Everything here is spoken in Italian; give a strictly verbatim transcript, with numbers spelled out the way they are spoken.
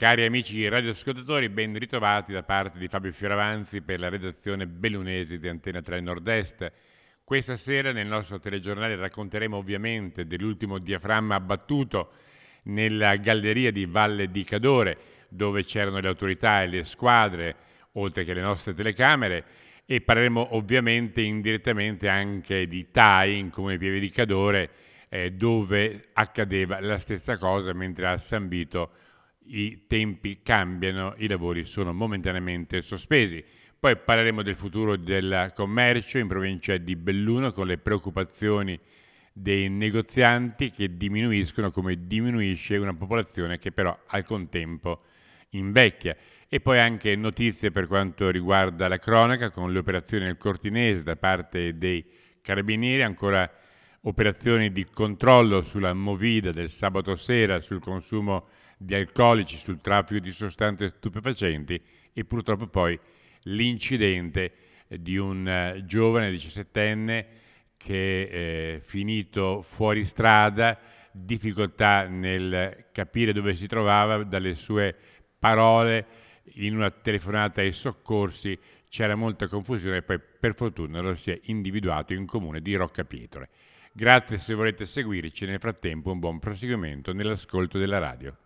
Cari amici radioascoltatori, ben ritrovati da parte di Fabio Fioravanzi per la redazione bellunese di Antena tre Nord-Est. Questa sera nel nostro telegiornale racconteremo ovviamente dell'ultimo diaframma abbattuto nella galleria di Valle di Cadore, dove c'erano le autorità e le squadre, oltre che le nostre telecamere, e parleremo ovviamente indirettamente anche di Tai, in comune Pieve di Cadore, eh, dove accadeva la stessa cosa, mentre a San Vito i tempi cambiano, i lavori sono momentaneamente sospesi. Poi parleremo del futuro del commercio in provincia di Belluno, con le preoccupazioni dei negozianti che diminuiscono come diminuisce una popolazione che però al contempo invecchia. E poi anche notizie per quanto riguarda la cronaca, con le operazioni nel Cortinese da parte dei carabinieri, ancora operazioni di controllo sulla movida del sabato sera, sul consumo di alcolici, sul traffico di sostanze stupefacenti e purtroppo poi l'incidente di un uh, giovane diciassettenne che è finito fuori strada, difficoltà nel capire dove si trovava dalle sue parole in una telefonata ai soccorsi, c'era molta confusione e poi per fortuna lo si è individuato in comune di Roccapietore. Grazie se volete seguirci, nel frattempo un buon proseguimento nell'ascolto della radio.